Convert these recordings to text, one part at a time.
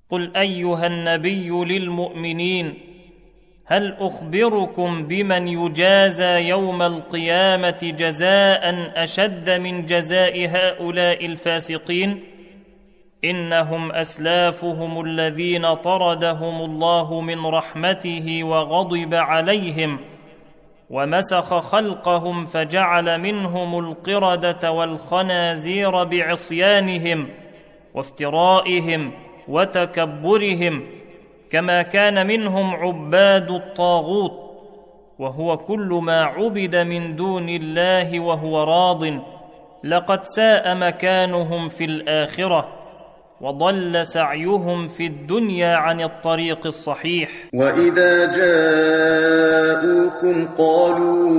قل أيها النبي للمؤمنين: هل أخبركم بمن يجازى يوم القيامة جزاء أشد من جزاء هؤلاء الفاسقين؟ إنهم أسلافهم الذين طردهم الله من رحمته وغضب عليهم ومسخ خلقهم فجعل منهم القردة والخنازير بعصيانهم وافترائهم وتكبرهم، كما كان منهم عباد الطاغوت، وهو كل ما عبد من دون الله وهو راض. لقد ساء مكانهم في الآخرة، وضل سعيهم في الدنيا عن الطريق الصحيح. وإذا جاءوكم قالوا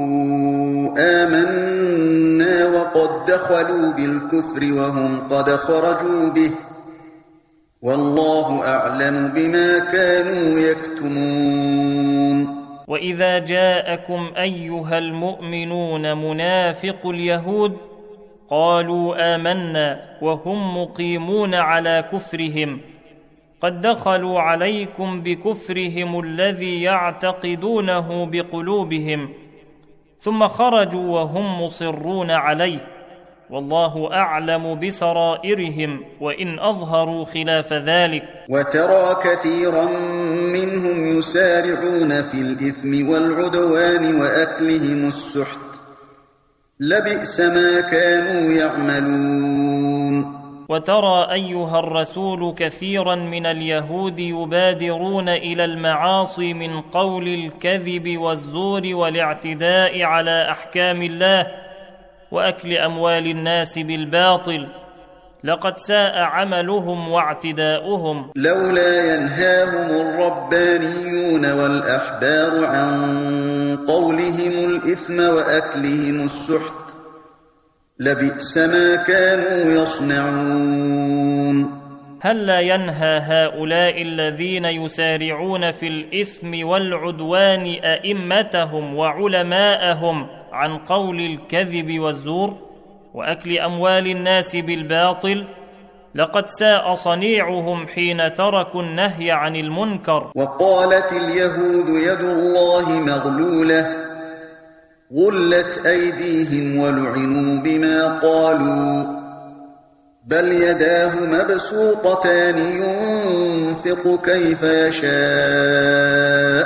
آمنا وقد دخلوا بالكفر وهم قد خرجوا به، والله أعلم بما كانوا يكتمون. وإذا جاءكم أيها المؤمنون منافق اليهود قالوا آمنا وهم مقيمون على كفرهم، قد دخلوا عليكم بكفرهم الذي يعتقدونه بقلوبهم، ثم خرجوا وهم مصرون عليه، والله أعلم بسرائرهم وإن أظهروا خلاف ذلك. وترى كثيرا منهم يسارعون في الإثم والعدوان وأكلهم السحت، لبئس ما كانوا يعملون. وترى أيها الرسول كثيرا من اليهود يبادرون إلى المعاصي من قول الكذب والزور والاعتداء على أحكام الله وأكل أموال الناس بالباطل، لقد ساء عملهم واعتداؤهم. لولا ينهاهم الربانيون والأحبار عن قولهم الإثم وأكلهم السحت، لبئس ما كانوا يصنعون. هل لا ينهى هؤلاء الذين يسارعون في الإثم والعدوان أئمتهم وعلماءهم عن قول الكذب والزور وأكل أموال الناس بالباطل؟ لقد ساء صنيعهم حين تركوا النهي عن المنكر. وقالت اليهود يد الله مغلولة غلت أيديهم ولعنوا بما قالوا، بل يداه مبسوطتان ينفق كيف يشاء،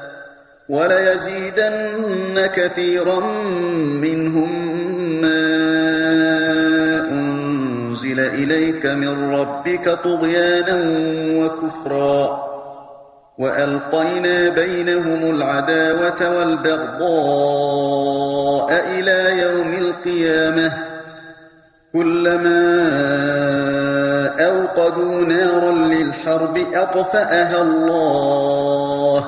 وليزيدن كثيرا منهم ما أنزل إليك من ربك طغيانا وكفرا، وألقينا بينهم العداوة والبغضاء إلى يوم القيامة، كلما أوقدوا نارا للحرب أطفأها الله،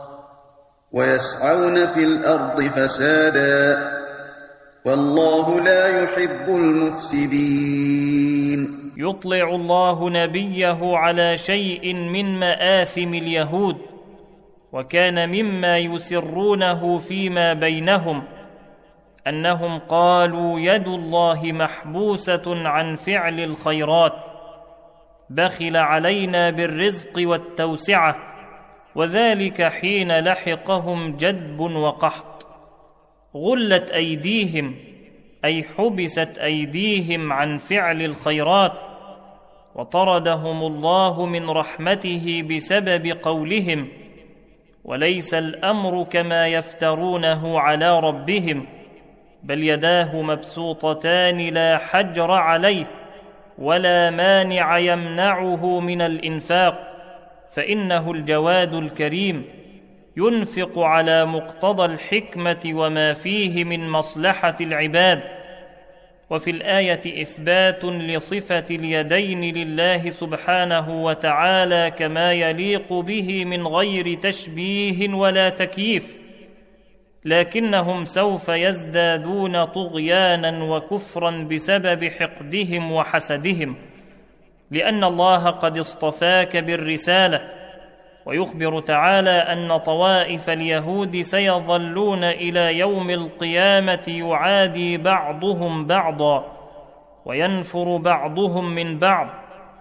ويسعون في الأرض فسادا، والله لا يحب المفسدين. يطلع الله نبيه على شيء من مآثم اليهود، وكان مما يسرونه فيما بينهم أنهم قالوا يد الله محبوسة عن فعل الخيرات، بخل علينا بالرزق والتوسعة، وذلك حين لحقهم جدب وقحط. غلت أيديهم أي حبست أيديهم عن فعل الخيرات، وطردهم الله من رحمته بسبب قولهم، وليس الأمر كما يفترونه على ربهم، بل يداه مبسوطتان لا حجر عليه ولا مانع يمنعه من الإنفاق، فإنه الجواد الكريم ينفق على مقتضى الحكمة وما فيه من مصلحة العباد. وفي الآية إثبات لصفة اليدين لله سبحانه وتعالى كما يليق به من غير تشبيه ولا تكييف، لكنهم سوف يزدادون طغيانا وكفرا بسبب حقدهم وحسدهم، لأن الله قد اصطفاك بالرسالة. ويخبر تعالى أن طوائف اليهود سيظلون إلى يوم القيامة يعادي بعضهم بعضا وينفر بعضهم من بعض،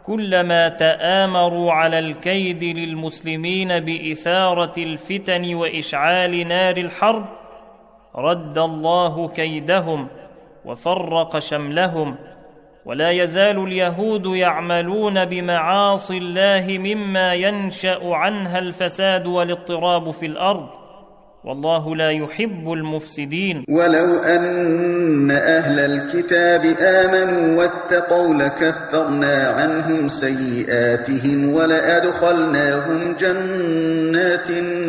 كلما تآمروا على الكيد للمسلمين بإثارة الفتن وإشعال نار الحرب رد الله كيدهم وفرق شملهم. ولا يزال اليهود يعملون بمعاصي الله مما ينشأ عنها الفساد والاضطراب في الأرض، والله لا يحب المفسدين. ولو أن أهل الكتاب آمنوا واتقوا لكفرنا عنهم سيئاتهم ولأدخلناهم جنات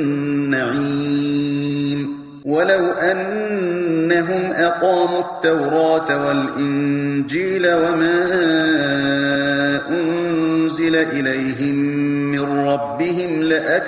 النعيم. ولو أنهم أقاموا التوراة والإنجيل وما أنزل إليهم من ربهم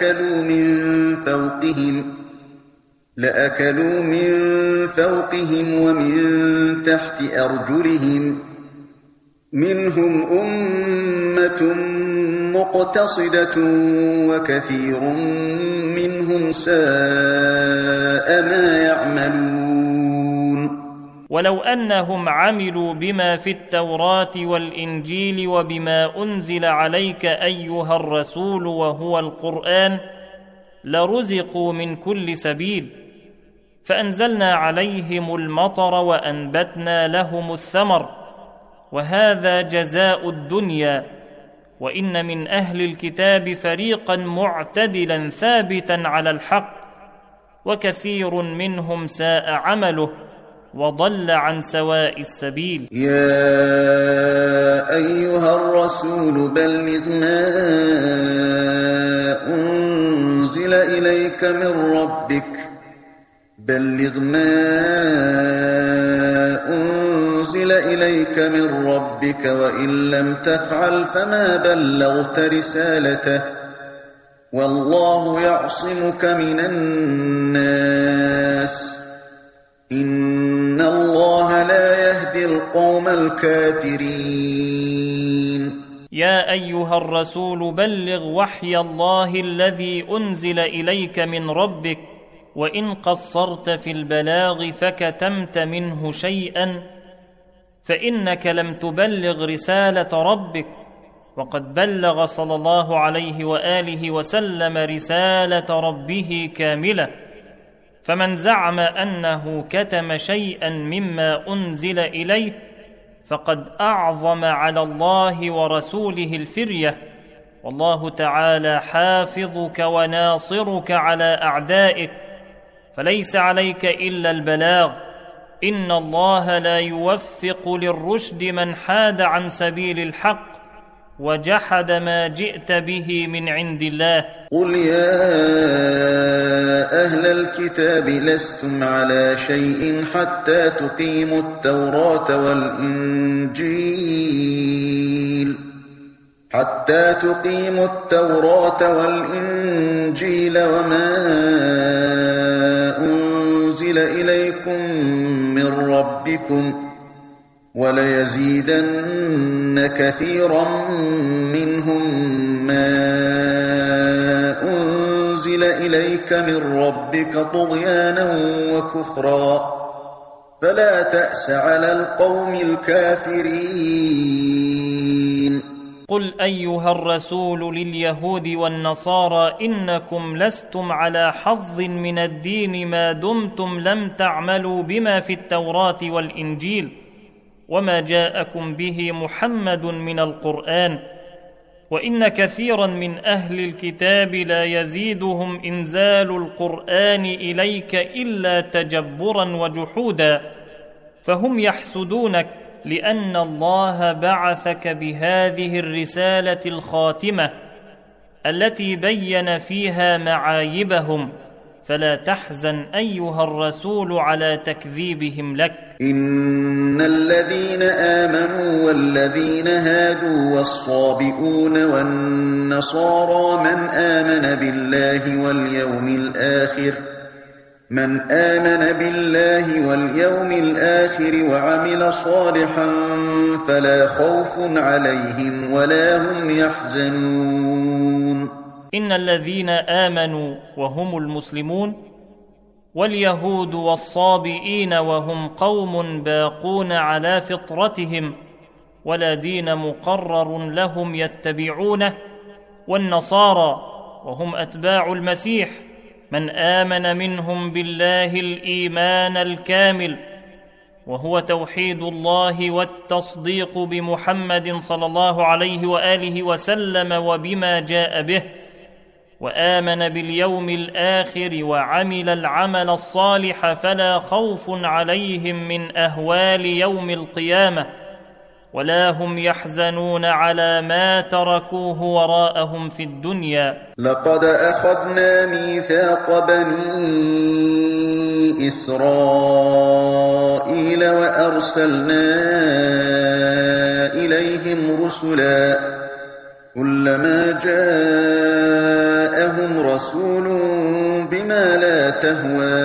لأكلوا من فوقهم ومن تحت أرجلهم، منهم أمة مقتصدة وكثير منهم ساء ما يعملون. ولو أنهم عملوا بما في التوراة والإنجيل وبما أنزل عليك أيها الرسول وهو القرآن لرزقوا من كل سبيل، فأنزلنا عليهم المطر وأنبتنا لهم الثمر، وهذا جزاء الدنيا. وإن من أهل الكتاب فريقا معتدلا ثابتا على الحق، وكثير منهم ساء عمله وضل عن سواء السبيل. يا أيها الرسول بلغ ما أنزل إليك من ربك وإن لم تفعل فما بلغت رسالته، والله يعصمك من الناس، إن الله لا يهدي القوم الكافرين. يا أيها الرسول بلغ وحي الله الذي أنزل إليك من ربك، وإن قصرت في البلاغ فكتمت منه شيئا فإنك لم تبلغ رسالة ربك، وقد بلغ صلى الله عليه وآله وسلم رسالة ربه كاملة. فمن زعم أنه كتم شيئا مما أنزل إليه فقد أعظم على الله ورسوله الفرية، والله تعالى حافظك وناصرك على أعدائك، فليس عليك إلا البلاغ. إن الله لا يوفق للرشد من حاد عن سبيل الحق وجحد ما جئت به من عند الله. قل يا أهل الكتاب لستم على شيء حتى تقيموا التوراة والإنجيل وما أنزل إليكم من ربكم، وليزيدن كثيرا منهم ما أنزل إليك من ربك طغيانا وكفرا، فلا تأس على القوم الكافرين. قل أيها الرسول لليهود والنصارى إنكم لستم على حظ من الدين ما دمتم لم تعملوا بما في التوراة والإنجيل وما جاءكم به محمد من القرآن، وإن كثيرا من أهل الكتاب لا يزيدهم إنزال القرآن إليك إلا تجبرا وجحودا، فهم يحسدونك لأن الله بعثك بهذه الرسالة الخاتمة التي بين فيها معايبهم، فلا تحزن أيها الرسول على تكذيبهم لك. إن الذين آمنوا والذين هادوا والصابئون والنصارى من آمن بالله واليوم الآخر وعمل صالحا فلا خوف عليهم ولا هم يحزنون. إن الذين آمنوا وهم المسلمون، واليهود والصابئين وهم قوم باقون على فطرتهم ولا دين مقرر لهم يتبعونه، والنصارى وهم أتباع المسيح من آمن منهم بالله الإيمان الكامل، وهو توحيد الله والتصديق بمحمد صلى الله عليه وآله وسلم وبما جاء به، وآمن باليوم الآخر وعمل العمل الصالح، فلا خوف عليهم من أهوال يوم القيامة، ولا هم يحزنون على ما تركوه وراءهم في الدنيا. لقد أخذنا ميثاق بني إسرائيل وأرسلنا إليهم رسلا، كلما جاءهم رسول بما لا تهوى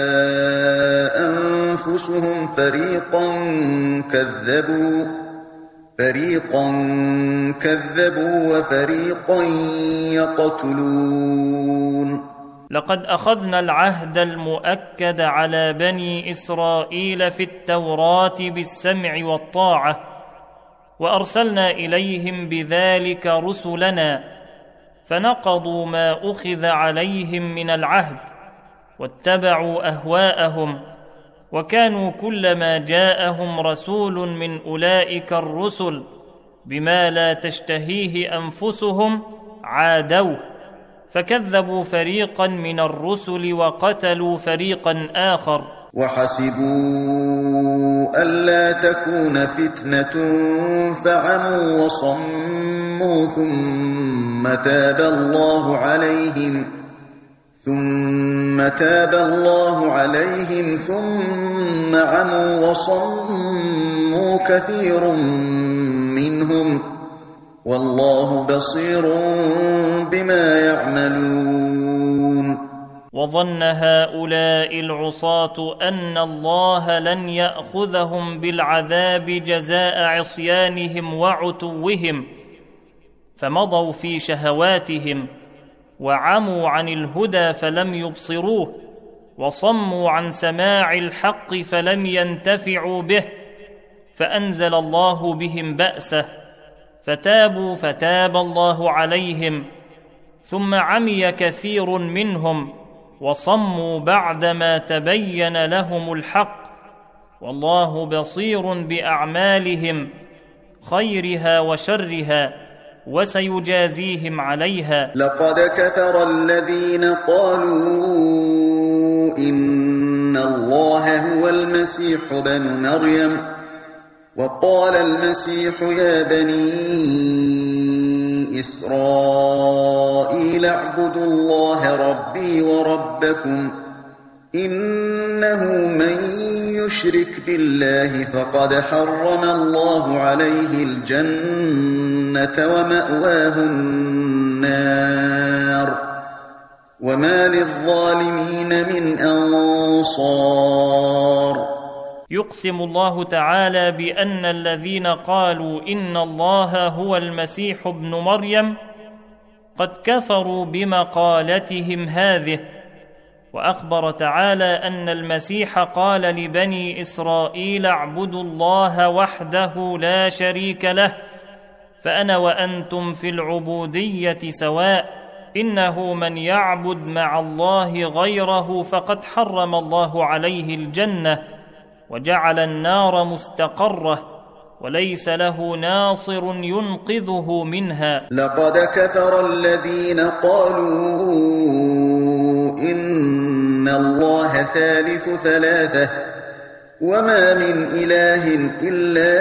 أنفسهم فريقا كذبوا وفريقا يقتلون. لقد أخذنا العهد المؤكد على بني إسرائيل في التوراة بالسمع والطاعة، وأرسلنا إليهم بذلك رسلنا، فنقضوا ما أخذ عليهم من العهد واتبعوا أهواءهم، وكانوا كلما جاءهم رسول من أولئك الرسل بما لا تشتهيه أنفسهم عادوه، فكذبوا فريقا من الرسل وقتلوا فريقا آخر. وحسبوا ألا تكون فتنة فعموا وصموا ثم تاب الله عليهم ثم عموا وصموا كثير منهم، والله بصير بما يعملون. وظن هؤلاء العصاة أن الله لن يأخذهم بالعذاب جزاء عصيانهم وعتوهم، فمضوا في شهواتهم، وعموا عن الهدى فلم يبصروه، وصموا عن سماع الحق فلم ينتفعوا به، فأنزل الله بهم بأسه، فتابوا فتاب الله عليهم، ثم عمي كثير منهم وصموا بعدما تبين لهم الحق، والله بصير بأعمالهم خيرها وشرها، وسيجازيهم عليها. لقد كفر الذين قالوا إن الله هو المسيح بن مريم، وقال المسيح يا بني إسرائيل اعبدوا الله ربي وربكم، إنه من يشرك بالله فقد حرم الله عليه الجنة ومأواه النار، وما للظالمين من أنصار. يقسم الله تعالى بأن الذين قالوا إن الله هو المسيح ابن مريم قد كفروا بمقالتهم هذه، وأخبر تعالى أن المسيح قال لبني إسرائيل اعبدوا الله وحده لا شريك له، فأنا وأنتم في العبودية سواء، إنه من يعبد مع الله غيره فقد حرم الله عليه الجنة وجعل النار مستقره، وليس له ناصر ينقذه منها. لقد كفر الذين قالوا إن الله ثالث ثلاثة وما من إله إلا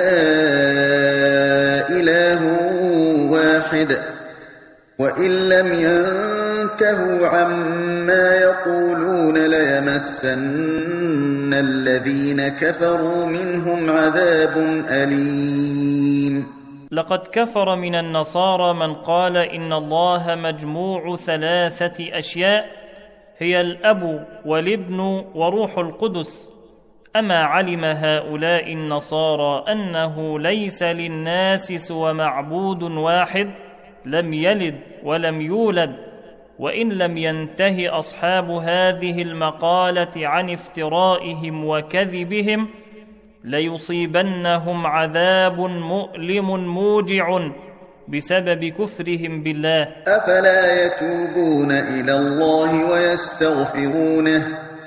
إله واحد، وإن لم ينتهوا عما يقولون ليمسن الذين كفروا منهم عذاب أليم. لقد كفر من النصارى من قال إن الله مجموع ثلاثة أشياء هي الأب والابن وروح القدس. أما علم هؤلاء النصارى أنه ليس للناس سوى معبود واحد لم يلد ولم يولد، وإن لم ينتهي أصحاب هذه المقالة عن افترائهم وكذبهم ليصيبنهم عذاب مؤلم موجع بسبب كفرهم بالله. أفلا يتوبون إلى الله ويستغفرونه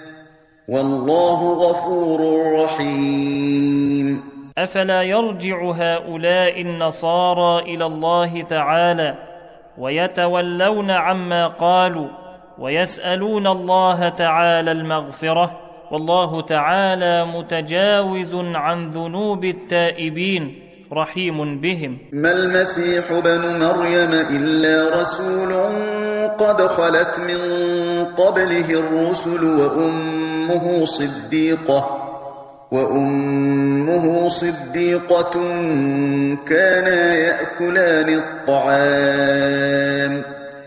والله غفور رحيم. أفلا يرجع هؤلاء النصارى إلى الله تعالى ويتولون عما قالوا ويسألون الله تعالى المغفرة، والله تعالى متجاوز عن ذنوب التائبين رحيم بهم. ما المسيح ابن مريم إلا رسول قد خلت من قبله الرسل وأمه صديقة كانا يأكلان الطعام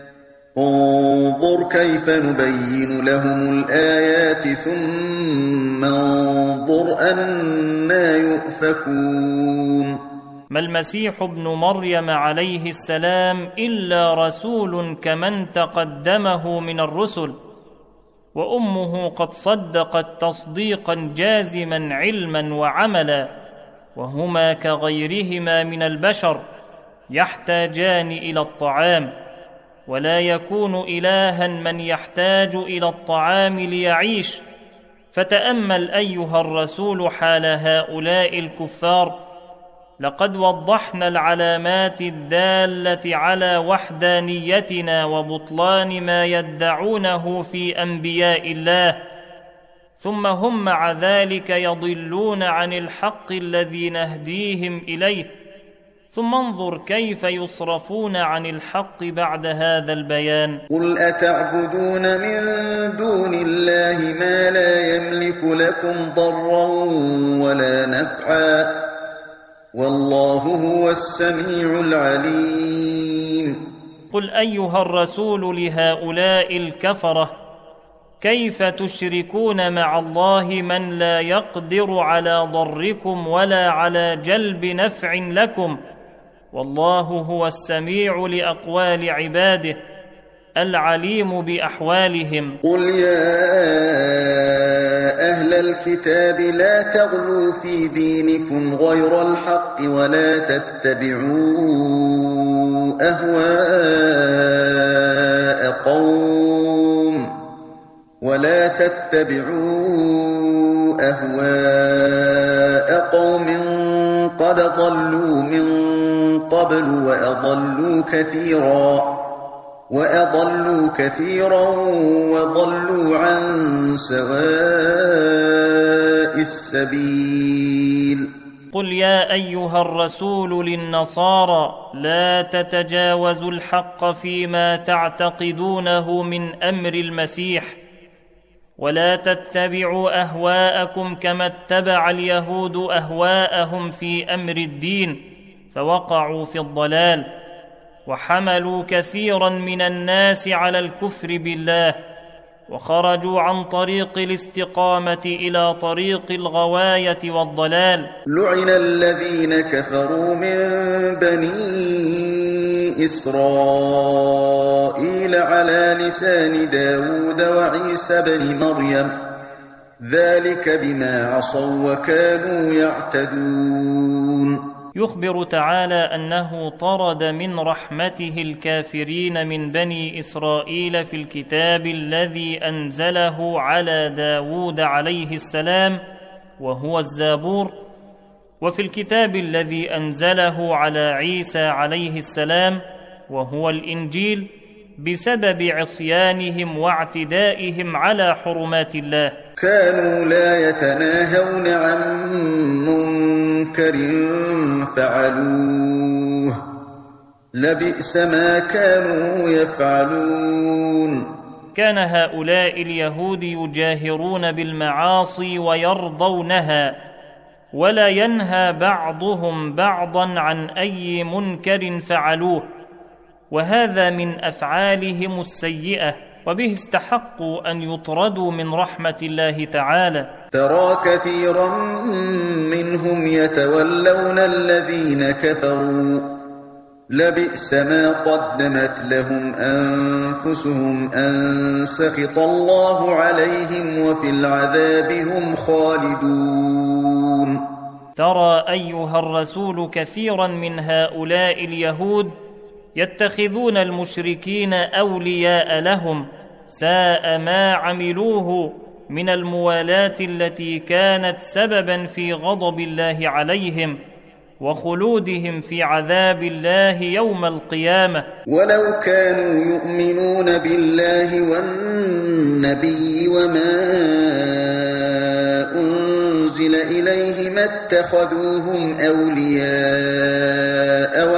انظر كيف نبين لهم الآيات ثم انظر أنى يؤفكون. ما المسيح ابن مريم عليه السلام إلا رسول كمن تقدمه من الرسل، وأمه قد صدقت تصديقا جازما علما وعملا، وهما كغيرهما من البشر يحتاجان إلى الطعام، ولا يكون إلها من يحتاج إلى الطعام ليعيش. فتأمل أيها الرسول حال هؤلاء الكفار، لقد وضحنا العلامات الدالة على وحدانيتنا وبطلان ما يدعونه في أنبياء الله، ثم هم مع ذلك يضلون عن الحق الذي نهديهم إليه. ثم انظر كيف يصرفون عن الحق بعد هذا البيان. قل أتعبدون من دون الله ما لا يملك لكم ضرا ولا نفعا والله هو السميع العليم. قل أيها الرسول لهؤلاء الكفرة، كيف تشركون مع الله من لا يقدر على ضركم ولا على جلب نفع لكم، والله هو السميع لأقوال عباده العليم بأحوالهم. قل يا أهل الكتاب لا تغلوا في دينكم غير الحق ولا تتبعوا أهواء قوم قد ضلوا من قبل وأضلوا كثيرا وضلوا عن سواء السبيل. قل يا أيها الرسول للنصارى لا تتجاوزوا الحق فيما تعتقدونه من أمر المسيح، ولا تتبعوا أهواءكم كما اتبع اليهود أهواءهم في أمر الدين فوقعوا في الضلال، وحملوا كثيرا من الناس على الكفر بالله، وخرجوا عن طريق الاستقامة إلى طريق الغواية والضلال. لعن الذين كفروا من بني إسرائيل على لسان داود وعيسى بن مريم ذلك بما عصوا وكانوا يعتدون. يخبر تعالى أنه طرد من رحمته الكافرين من بني إسرائيل في الكتاب الذي أنزله على داود عليه السلام وهو الزبور، وفي الكتاب الذي أنزله على عيسى عليه السلام وهو الإنجيل، بسبب عصيانهم واعتدائهم على حرمات الله. كانوا لا يتناهون عن منكر فعلوه لبئس ما كانوا يفعلون. كان هؤلاء اليهود يجاهرون بالمعاصي ويرضونها، ولا ينهى بعضهم بعضا عن أي منكر فعلوه، وهذا من أفعالهم السيئة، وبه استحقوا أن يطردوا من رحمة الله تعالى. ترى كثيرا منهم يتولون الذين كفروا لبئس ما قدمت لهم أنفسهم أن سخط الله عليهم وفي العذاب هم خالدون. ترى أيها الرسول كثيرا من هؤلاء اليهود يتخذون المشركين أولياء لهم، ساء ما عملوه من الموالاة التي كانت سببا في غضب الله عليهم وخلودهم في عذاب الله يوم القيامة. ولو كانوا يؤمنون بالله والنبي وما أنزل إليه ما اتخذوهم أولياء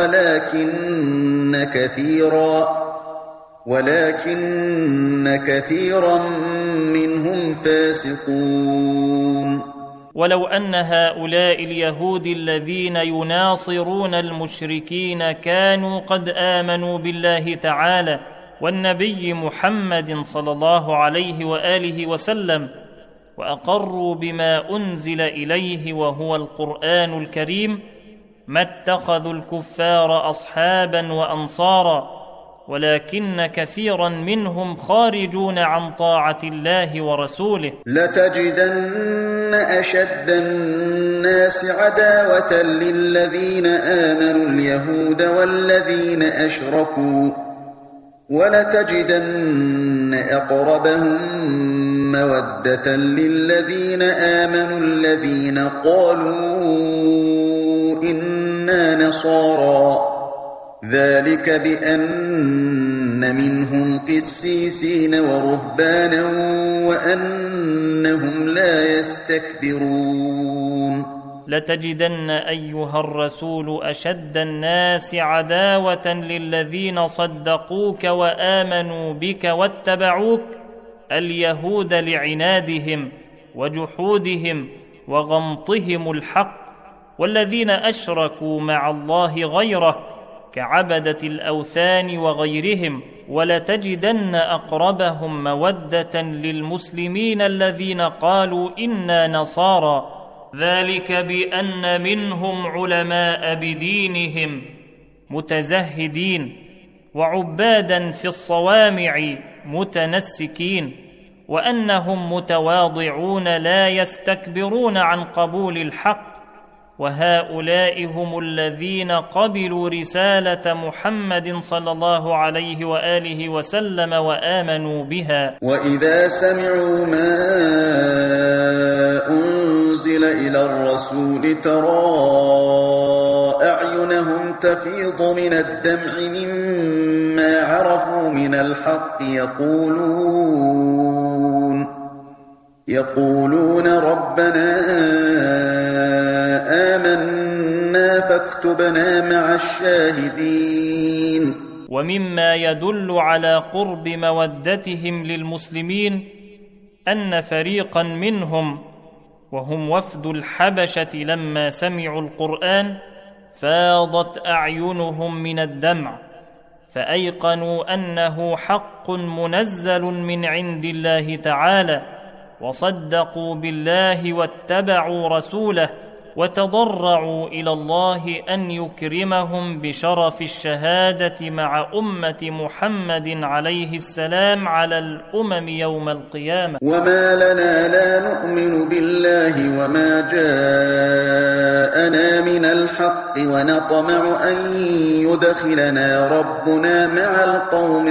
ولكن كثيرا منهم فاسقون. ولو أن هؤلاء اليهود الذين يناصرون المشركين كانوا قد آمنوا بالله تعالى والنبي محمد صلى الله عليه وآله وسلم وأقروا بما أنزل إليه وهو القرآن الكريم، ما اتخذوا الكفار أصحابا وأنصارا، ولكن كثيرا منهم خارجون عن طاعة الله ورسوله. لتجدن أشد الناس عداوة للذين آمنوا اليهود والذين أشركوا، ولتجدن أقربهم مودة للذين آمنوا الذين قالوا إنا نصارى، ذلك بأن منهم قسيسين ورهبانا وأنهم لا يستكبرون. لتجدن أيها الرسول أشد الناس عداوة للذين صدقوك وآمنوا بك واتبعوك اليهود لعنادهم وجحودهم وغمطهم الحق، والذين أشركوا مع الله غيره كعبدة الأوثان وغيرهم، ولتجدن أقربهم مودة للمسلمين الذين قالوا إنا نصارى، ذلك بأن منهم علماء بدينهم متزهدين وعبادا في الصوامع متنسكين، وأنهم متواضعون لا يستكبرون عن قبول الحق، وهؤلاء هم الذين قبلوا رسالة محمد صلى الله عليه وآله وسلم وآمنوا بها. وإذا سمعوا ما أنزل إلى الرسول ترى أعينهم تفيض من الدمع مما عرفوا من الحق يقولون ربنا آمنا فاكتبنا مع الشاهدين. ومما يدل على قرب مودتهم للمسلمين أن فريقا منهم وهم وفد الحبشة لما سمعوا القرآن فاضت أعينهم من الدمع، فأيقنوا أنه حق منزل من عند الله تعالى، وصدقوا بالله واتبعوا رسوله، وتضرعوا إلى الله أن يكرمهم بشرف الشهادة مع أمة محمد عليه السلام على الأمم يوم القيامة. وما لنا لا نؤمن بالله وما جاءنا من الحق ونطمع أن يدخلنا ربنا مع القوم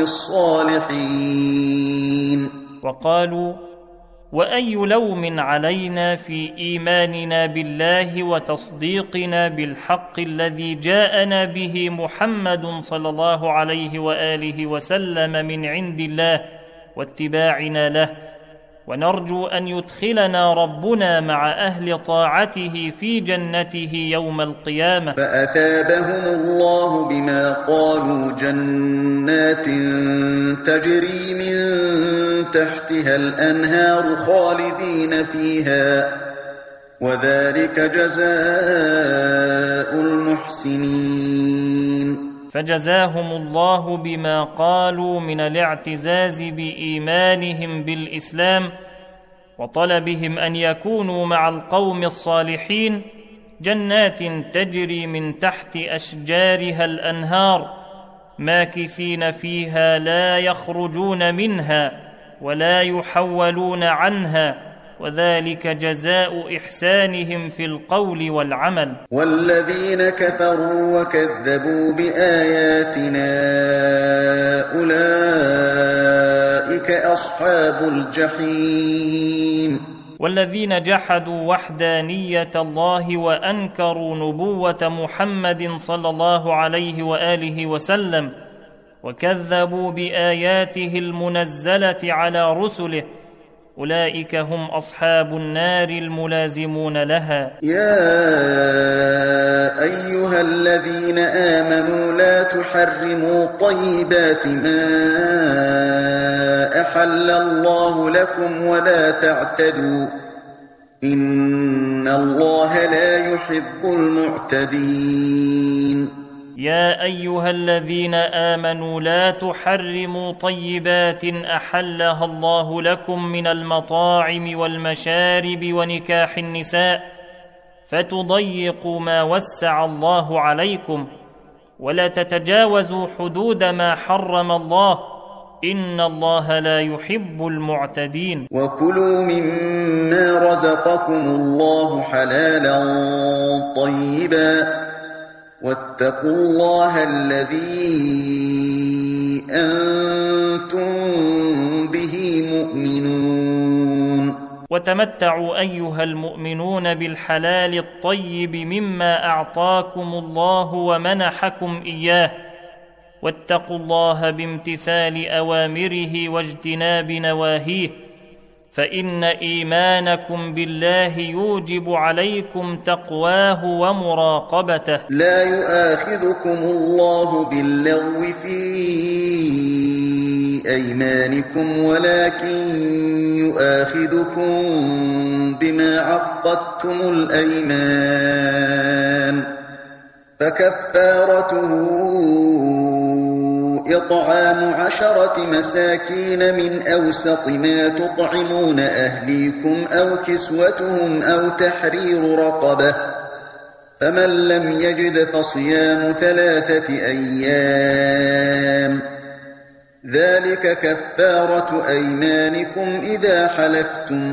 الصالحين. وقالوا وأي لوم علينا في إيماننا بالله وتصديقنا بالحق الذي جاءنا به محمد صلى الله عليه وآله وسلم من عند الله واتباعنا له، ونرجو أن يدخلنا ربنا مع أهل طاعته في جنته يوم القيامة. فأثابهم الله بما قالوا جنات تجري من تحتها الأنهار خالدين فيها، وذلك جزاء المحسنين. فجزاهم الله بما قالوا من الاعتزاز بإيمانهم بالإسلام وطلبهم أن يكونوا مع القوم الصالحين جنات تجري من تحت أشجارها الأنهار ماكثين فيها لا يخرجون منها ولا يحولون عنها، وذلك جزاء إحسانهم في القول والعمل. والذين كفروا وكذبوا بآياتنا أولئك أصحاب الجحيم. والذين جحدوا وحدانية الله وأنكروا نبوة محمد صلى الله عليه وآله وسلم وكذبوا بآياته المنزلة على رسله أولئك هم أصحاب النار الملازمون لها. يا أيها الذين آمنوا لا تحرموا طيبات ما أحل الله لكم ولا تعتدوا إن الله لا يحب المعتدين. يا أيها الذين آمنوا لا تحرموا طيبات أحلها الله لكم من المطاعم والمشارب ونكاح النساء فتضيقوا ما وسع الله عليكم ولا تتجاوزوا حدود ما حرم الله إن الله لا يحب المعتدين. وكلوا مما رزقكم الله حلالا طيبا واتقوا الله الذي أنتم به مؤمنون. وتمتعوا أيها المؤمنون بالحلال الطيب مما أعطاكم الله ومنحكم إياه واتقوا الله بامتثال أوامره واجتناب نواهيه فإن إيمانكم بالله يوجب عليكم تقواه ومراقبته. لا يؤاخذكم الله باللغو في أيمانكم ولكن يؤاخذكم بما عقدتم الأيمان فكفارته إطعام 10 مساكين من أوسط ما تطعمون أهليكم أو كسوتهم أو تحرير رقبة فمن لم يجد فصيام 3 أيام ذلك كفارة أيمانكم إذا حلفتم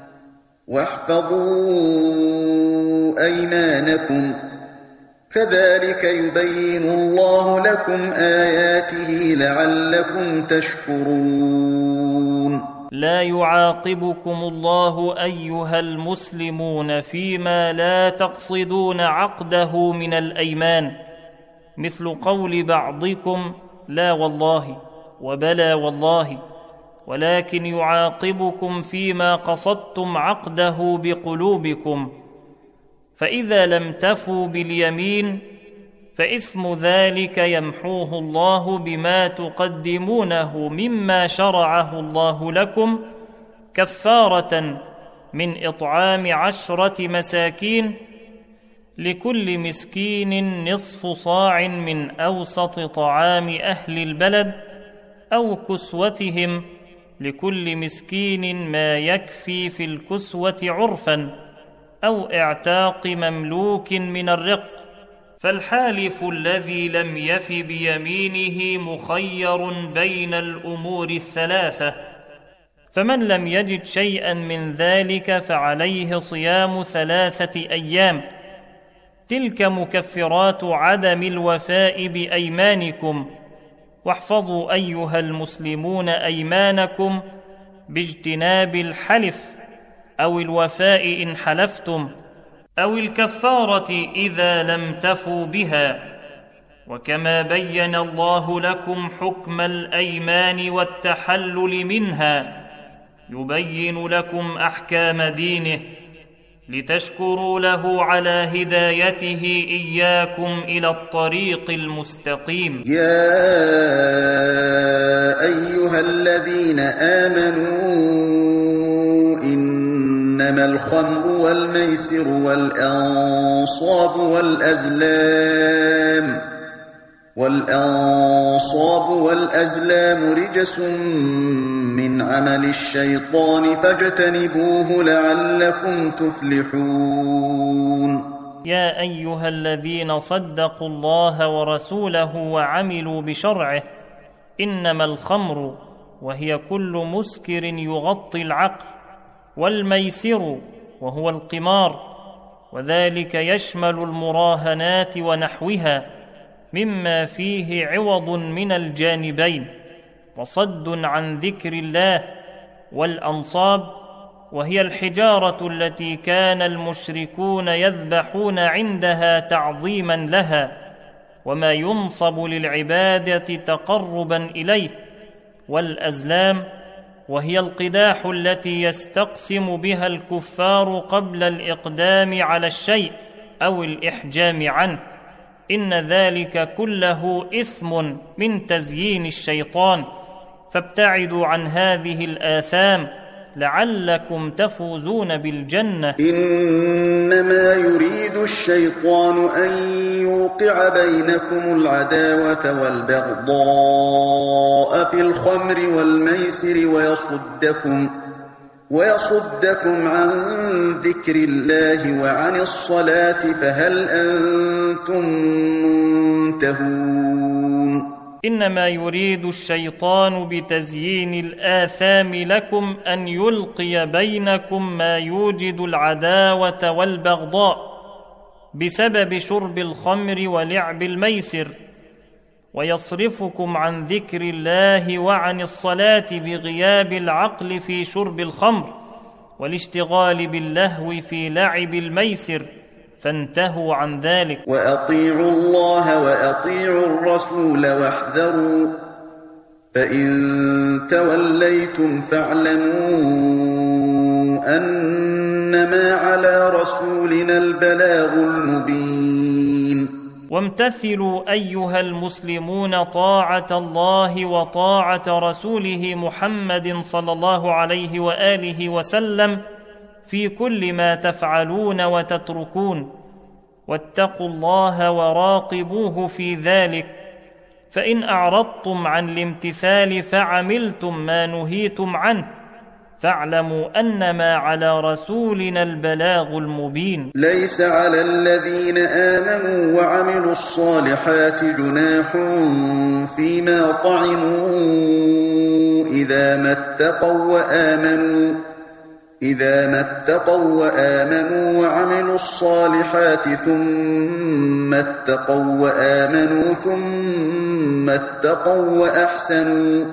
واحفظوا أيمانكم كذلك يبين الله لكم آياته لعلكم تشكرون. لا يعاقبكم الله أيها المسلمون فيما لا تقصدون عقده من الأيمان مثل قول بعضكم لا والله وبلى والله ولكن يعاقبكم فيما قصدتم عقده بقلوبكم فإذا لم تفوا باليمين فإثم ذلك يمحوه الله بما تقدمونه مما شرعه الله لكم كفارة من إطعام 10 مساكين لكل مسكين نصف صاع من أوسط طعام أهل البلد أو كسوتهم لكل مسكين ما يكفي في الكسوة عرفاً أو اعتاق مملوك من الرق فالحالف الذي لم يف بيمينه مخير بين الأمور الثلاثة فمن لم يجد شيئا من ذلك فعليه صيام 3 أيام تلك مكفرات عدم الوفاء بأيمانكم واحفظوا أيها المسلمون أيمانكم باجتناب الحلف أو الوفاء إن حلفتم أو الكفارة إذا لم تفوا بها وكما بين الله لكم حكم الأيمان والتحلل منها يبين لكم أحكام دينه لتشكروا له على هدايته إياكم إلى الطريق المستقيم. يا أيها الذين آمنوا إنما الخمر والميسر والأنصاب والأزلام رجس من عمل الشيطان فاجتنبوه لعلكم تفلحون. يا أيها الذين صدقوا الله ورسوله وعملوا بشرعه إنما الخمر وهي كل مسكر يغطي العقل والميسر وهو القمار، وذلك يشمل المراهنات ونحوها مما فيه عوض من الجانبين وصد عن ذكر الله، والأنصاب وهي الحجارة التي كان المشركون يذبحون عندها تعظيما لها، وما ينصب للعبادة تقربا إليه، والأزلام وهي القداح التي يستقسم بها الكفار قبل الإقدام على الشيء أو الإحجام عنه، إن ذلك كله إثم من تزيين الشيطان، فابتعدوا عن هذه الآثام لعلكم تفوزون بالجنة. إنما يريد الشيطان أن يوقع بينكم العداوة والبغضاء في الخمر والميسر ويصدكم عن ذكر الله وعن الصلاة، فهل أنتم منتهون؟ إنما يريد الشيطان بتزيين الآثام لكم أن يلقي بينكم ما يوجد العداوة والبغضاء بسبب شرب الخمر ولعب الميسر، ويصرفكم عن ذكر الله وعن الصلاة بغياب العقل في شرب الخمر والاشتغال باللهو في لعب الميسر، فانتهوا عن ذلك. وأطيعوا الله وأطيعوا الرسول واحذروا، فإن توليتم فاعلموا أنما على رسولنا البلاغ المبين. وامتثلوا أيها المسلمون طاعة الله وطاعة رسوله محمد صلى الله عليه وآله وسلم في كل ما تفعلون وتتركون، واتقوا الله وراقبوه في ذلك، فإن أعرضتم عن الامتثال فعملتم ما نهيتم عنه فاعلموا أنما على رسولنا البلاغ المبين. ليس على الذين آمنوا وعملوا الصالحات جناح فيما طعموا إذا ما اتقوا وآمنوا وعملوا الصالحات ثم اتقوا وآمنوا ثم اتقوا وأحسنوا،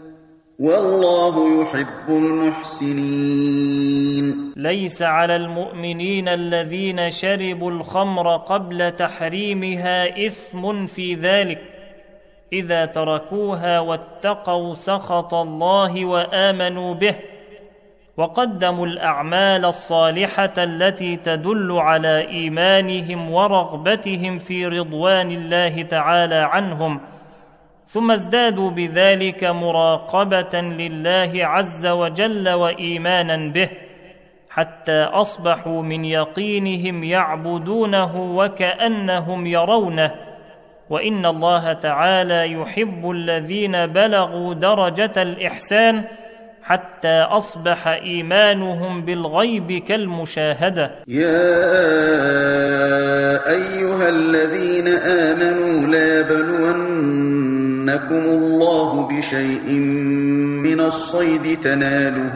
والله يحب المحسنين. ليس على المؤمنين الذين شربوا الخمر قبل تحريمها إثم في ذلك إذا تركوها واتقوا سخط الله وآمنوا به، وقدموا الأعمال الصالحة التي تدل على إيمانهم ورغبتهم في رضوان الله تعالى عنهم، ثم ازدادوا بذلك مراقبة لله عز وجل وإيمانا به، حتى أصبحوا من يقينهم يعبدونه وكأنهم يرونه. وإن الله تعالى يحب الذين بلغوا درجة الإحسان حتى أصبح إيمانهم بالغيب كالمشاهدة. يا أيها الذين آمنوا لا يبلونكم الله بشيء من الصيد تناله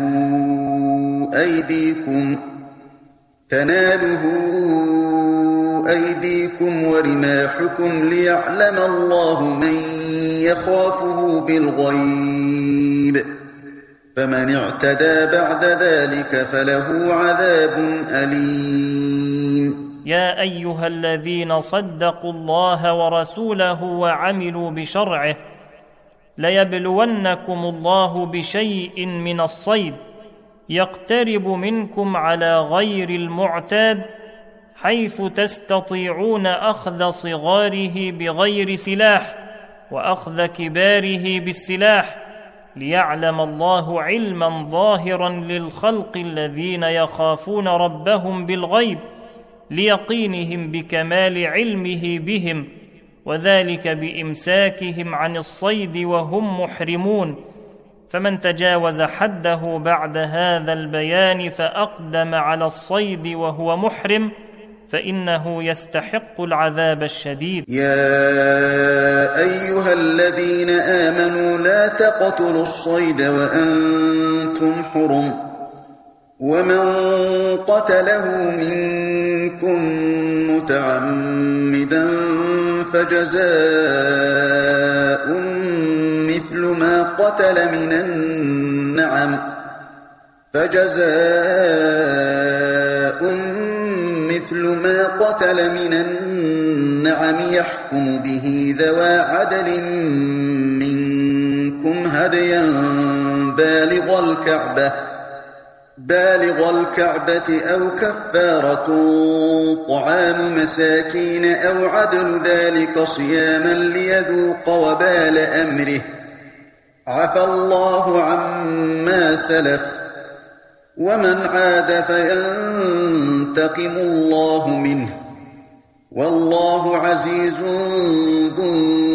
أيديكم ورماحكم ليعلم الله من يخافه بالغيب، فمن اعتدى بعد ذلك فله عذاب أليم. يا أيها الذين صدقوا الله ورسوله وعملوا بشرعه ليبلونكم الله بشيء من الصيد يقترب منكم على غير المعتاد، حيث تستطيعون أخذ صغاره بغير سلاح وأخذ كباره بالسلاح، ليعلم الله علما ظاهرا للخلق الذين يخافون ربهم بالغيب ليقينهم بكمال علمه بهم، وذلك بإمساكهم عن الصيد وهم محرمون. فمن تجاوز حده بعد هذا البيان فأقدم على الصيد وهو محرم فإنه يستحق العذاب الشديد. يا أيها الذين آمنوا لا تقتلوا الصيد وأنتم حرم، ومن قتله منكم متعمدا فجزاء مثل ما قتل من النعم يحكم به ذوى عدل منكم هديا بالغ الكعبة أو كفارة طعام مساكين أو عدل ذلك صياما ليذوق وبال أمره عفى الله عما سلف ومن عاد فينتقم الله منه والله عزيز ذو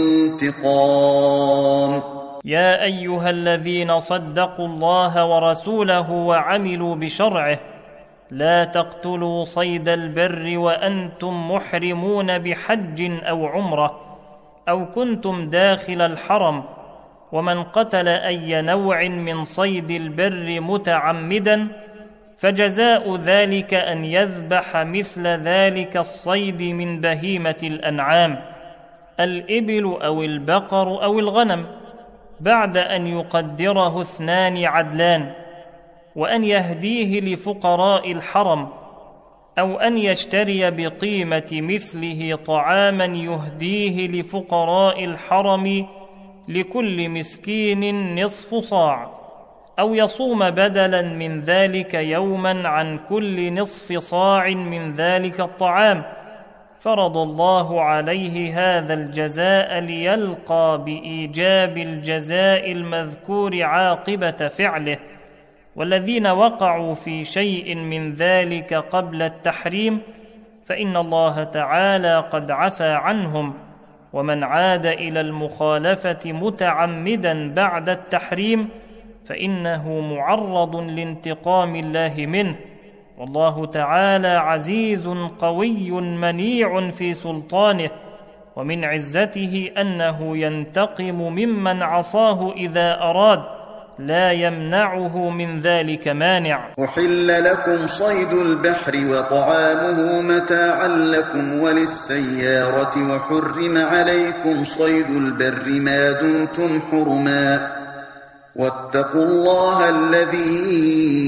انتقام. يا أيها الذين صدقوا الله ورسوله وعملوا بشرعه لا تقتلوا صيد البر وأنتم محرمون بحج أو عمرة أو كنتم داخل الحرم، ومن قتل أي نوع من صيد البر متعمدا فجزاء ذلك أن يذبح مثل ذلك الصيد من بهيمة الأنعام الإبل أو البقر أو الغنم بعد أن يقدره 2 عدلان، وأن يهديه لفقراء الحرم، أو أن يشتري بقيمة مثله طعاما يهديه لفقراء الحرم لكل مسكين نصف صاع، أو يصوم بدلا من ذلك يوما عن كل نصف صاع من ذلك الطعام، فرض الله عليه هذا الجزاء ليلقى بإيجاب الجزاء المذكور عاقبة فعله. والذين وقعوا في شيء من ذلك قبل التحريم فإن الله تعالى قد عفى عنهم، ومن عاد إلى المخالفة متعمدا بعد التحريم فإنه معرض لانتقام الله منه، والله تعالى عزيز قوي منيع في سلطانه، ومن عزته أنه ينتقم ممن عصاه إذا أراد، لا يمنعه من ذلك مانع. أحل لكم صيد البحر وطعامه متاعا لكم وللسيارة، وحرم عليكم صيد البر ما دمتم حرما، واتقوا الله الذي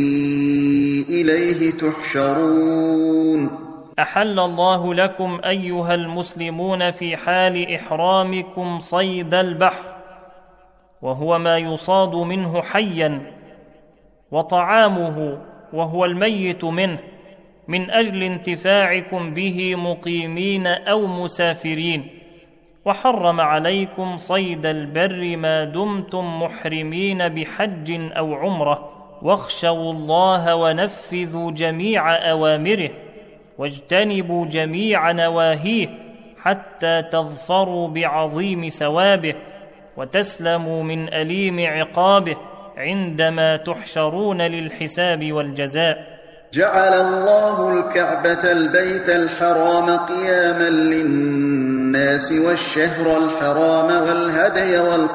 إليه تحشرون. أحل الله لكم أيها المسلمون في حال إحرامكم صيد البحر، وهو ما يصاد منه حيا، وطعامه وهو الميت منه، من أجل انتفاعكم به مقيمين أو مسافرين، وحرم عليكم صيد البر ما دمتم محرمين بحج أو عمرة، واخشوا الله ونفذوا جميع أوامره واجتنبوا جميع نواهيه حتى تظفروا بعظيم ثوابه وتسلموا من أليم عقابه عندما تحشرون للحساب والجزاء. جعل الله الكعبة البيت الحرام قياما للناس والشهر الحرام والهدي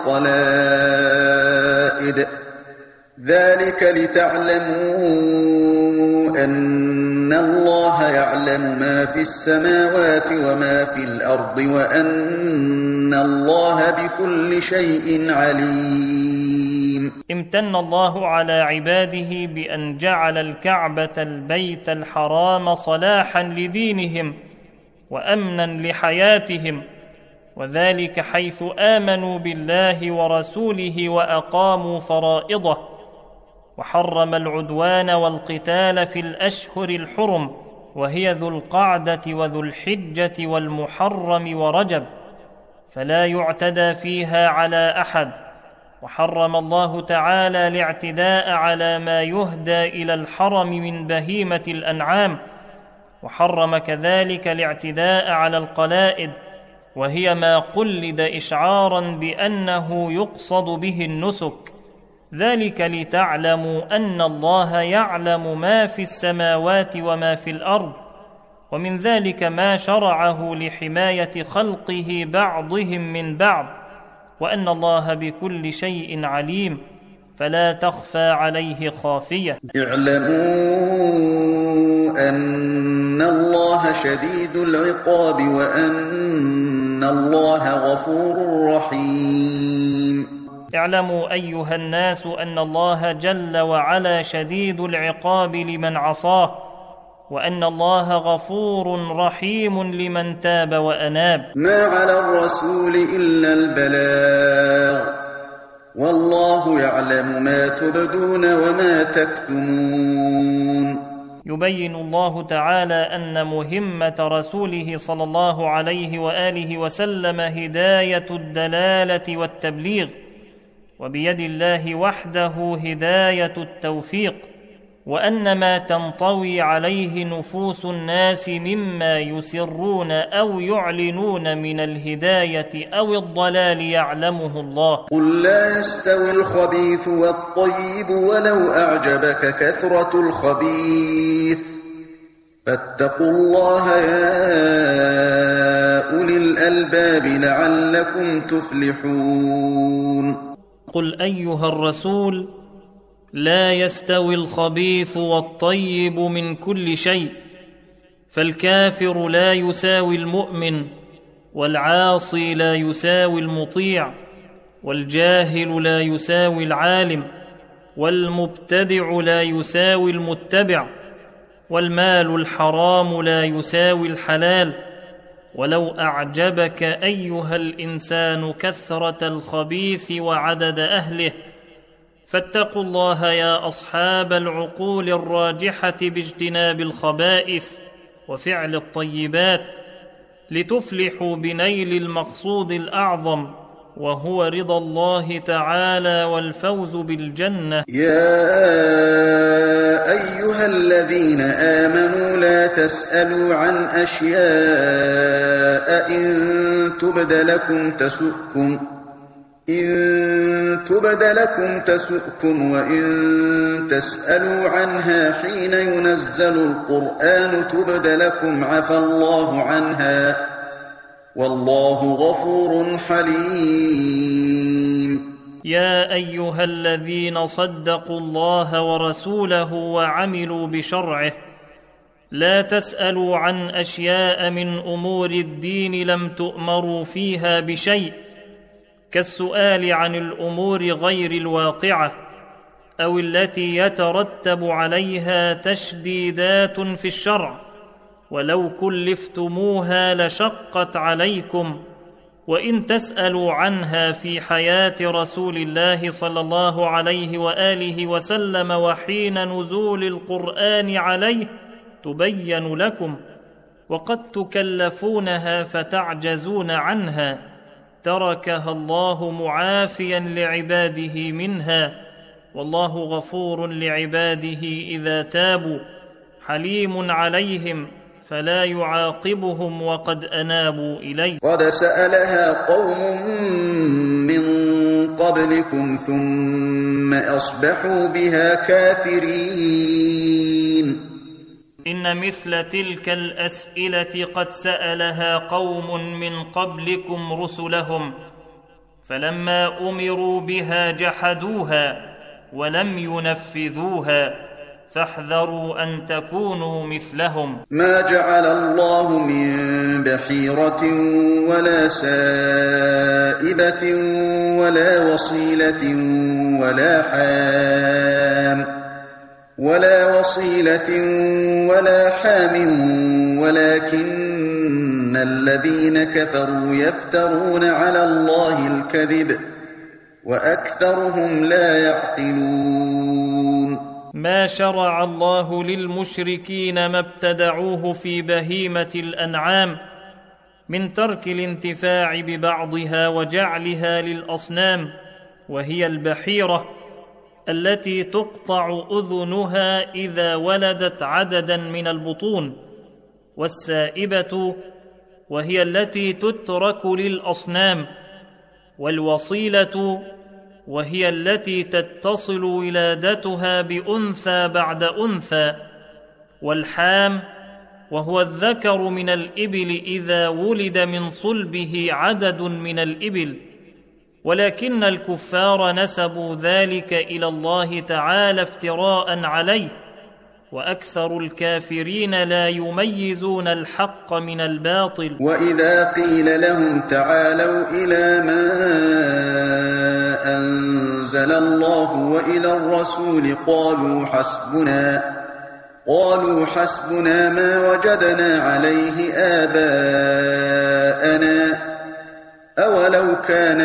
والقلائد، ذلك لتعلموا أن الله يعلم ما في السماوات وما في الأرض وأن الله بكل شيء عليم. امتن الله على عباده بأن جعل الكعبة البيت الحرام صلاحا لدينهم وأمنا لحياتهم، وذلك حيث آمنوا بالله ورسوله وأقاموا فرائضه، وحرم العدوان والقتال في الأشهر الحرم، وهي ذو القعدة وذو الحجة والمحرم ورجب، فلا يعتدى فيها على أحد. وحرم الله تعالى الاعتداء على ما يهدى إلى الحرم من بهيمة الأنعام، وحرم كذلك الاعتداء على القلائد، وهي ما قلد إشعارا بأنه يقصد به النسك، ذلك لتعلموا أن الله يعلم ما في السماوات وما في الأرض، ومن ذلك ما شرعه لحماية خلقه بعضهم من بعض، وأن الله بكل شيء عليم، فلا تخفى عليه خافية. اعلموا أن الله شديد العقاب وأن الله غفور رحيم. اعلموا أيها الناس أن الله جل وعلا شديد العقاب لمن عصاه، وأن الله غفور رحيم لمن تاب وأناب. ما على الرسول إلا البلاغ، والله يعلم ما تبدون وما تكتمون. يبين الله تعالى أن مهمة رسوله صلى الله عليه وآله وسلم هداية الدلالة والتبليغ، وبيد الله وحده هداية التوفيق، وأن ما تنطوي عليه نفوس الناس مما يسرون أو يعلنون من الهداية أو الضلال يعلمه الله. قل لا يستوي الخبيث والطيب ولو أعجبك كثرة الخبيث، فاتقوا الله يا أولي الألباب لعلكم تفلحون. قل أيها الرسول لا يستوي الخبيث والطيب من كل شيء، فالكافر لا يساوي المؤمن، والعاصي لا يساوي المطيع، والجاهل لا يساوي العالم، والمبتدع لا يساوي المتبع، والمال الحرام لا يساوي الحلال. ولو أعجبك أيها الإنسان كثرة الخبيث وعدد أهله، فاتقوا الله يا أصحاب العقول الراجحة باجتناب الخبائث وفعل الطيبات، لتفلحوا بنيل المقصود الأعظم، وهو رضا الله تعالى والفوز بالجنة. يا أيها الذين آمنوا لا تسألوا عن أشياء إن تبد لكم تسؤكم، وإن تسألوا عنها حين ينزل القرآن تبد لكم عفى الله عنها، والله غفور حليم. يا أيها الذين صدقوا الله ورسوله وعملوا بشرعه، لا تسألوا عن أشياء من أمور الدين لم تؤمروا فيها بشيء، كالسؤال عن الأمور غير الواقعة أو التي يترتب عليها تشديدات في الشرع، ولو كلفتموها لشقت عليكم. وإن تسألوا عنها في حياة رسول الله صلى الله عليه وآله وسلم وحين نزول القرآن عليه تبين لكم، وقد تكلفونها فتعجزون عنها، تركها الله معافيا لعباده منها، والله غفور لعباده إذا تابوا، حليم عليهم فلا يعاقبهم وقد أنابوا إليه. قد سألها قوم من قبلكم ثم أصبحوا بها كافرين. إن مثل تلك الأسئلة قد سألها قوم من قبلكم رسلهم، فلما أمروا بها جحدوها ولم ينفذوها، فاحذروا أن تكونوا مثلهم. ما جعل الله من بحيرة ولا سائبة ولا وصيلة ولا حام ولكن الذين كفروا يفترون على الله الكذب وأكثرهم لا يعقلون. ما شرع الله للمشركين ما ابتدعوه في بهيمة الأنعام من ترك الانتفاع ببعضها وجعلها للأصنام، وهي البحيرة التي تقطع أذنها إذا ولدت عددا من البطون، والسائبة وهي التي تترك للأصنام، والوصيلة وهي التي تتصل ولادتها بأنثى بعد أنثى، والحام وهو الذكر من الإبل إذا ولد من صلبه عدد من الإبل، ولكن الكفار نسبوا ذلك إلى الله تعالى افتراء عليه، وأكثر الكافرين لا يميزون الحق من الباطل. وإذا قيل لهم تعالوا إلى ما أنزل الله وإلى الرسول قالوا حسبنا ما وجدنا عليه آباءنا أولو كان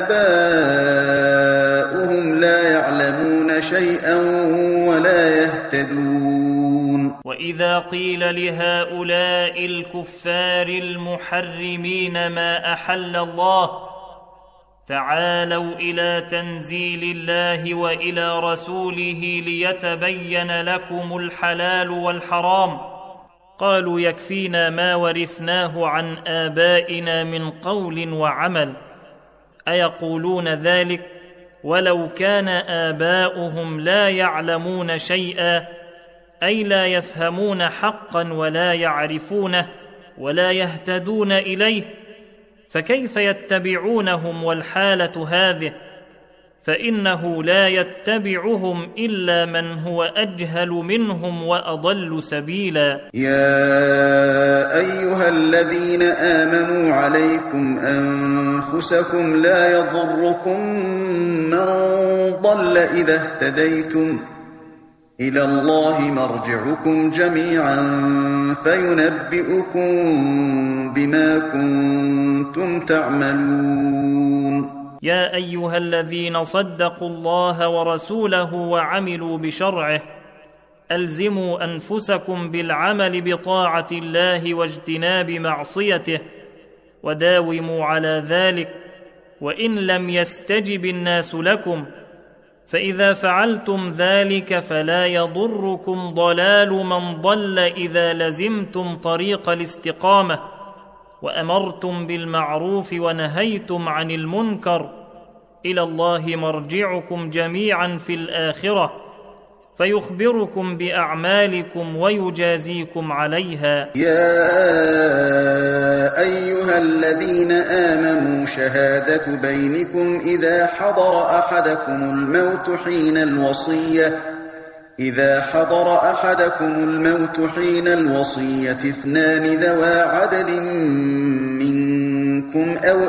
آباؤهم لا يعلمون شيئا ولا يهتدون. وإذا قيل لهؤلاء الكفار المحرمين ما أحل الله تعالوا إلى تنزيل الله وإلى رسوله ليتبين لكم الحلال والحرام، قالوا يكفينا ما ورثناه عن آبائنا من قول وعمل. أيقولون ذلك ولو كان آباؤهم لا يعلمون شيئا، أي لا يفهمون حقا ولا يعرفونه ولا يهتدون إليه، فكيف يتبعونهم والحالة هذه؟ فإنه لا يتبعهم إلا من هو أجهل منهم وأضل سبيلا. يا أيها الذين آمنوا عليكم أنفسكم لا يضركم من ضل إذا اهتديتم، إلى الله مرجعكم جميعا فينبئكم بما كنتم تعملون. يا أيها الذين صدقوا الله ورسوله وعملوا بشرعه، ألزموا أنفسكم بالعمل بطاعة الله واجتناب معصيته، وداوموا على ذلك وإن لم يستجب الناس لكم، فإذا فعلتم ذلك فلا يضركم ضلال من ضل إذا لزمتم طريق الاستقامة وأمرتم بالمعروف ونهيتم عن المنكر. إلى الله مرجعكم جميعا في الآخرة فيخبركم بأعمالكم ويجازيكم عليها. يا أيها الذين آمنوا شهادة بينكم إذا حضر أحدكم الموت حين الوصية اثنان ذوى عدل منكم أو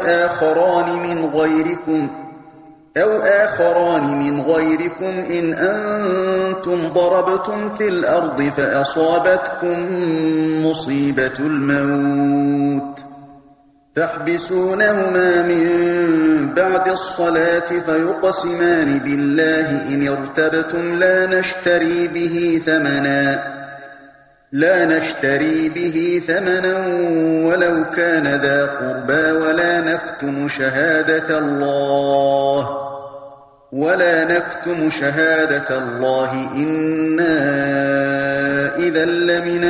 آخران من غيركم إن أنتم ضربتم في الأرض فأصابتكم مصيبة الموت تحبسونهما من بعد الصلاة فيقسمان بالله إن ارتبتم لا نشتري به ثمنا ولو كان ذا قربى ولا نكتم شهادة الله إنا إذا لمن